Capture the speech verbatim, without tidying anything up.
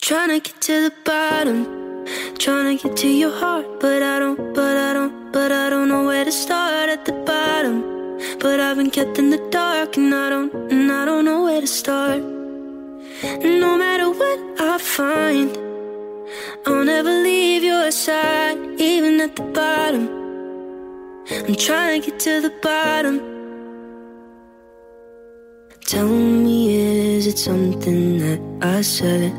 Trying to get to the bottom, trying to get to your heart, but I don't, but I don't, but I don't know where to start at the bottom. But I've been kept in the dark, and I don't, and I don't know where to start. No matter what I find, I'll never leave your side, even at the bottom. I'm trying to get to the bottom. Tell me, is it something that I said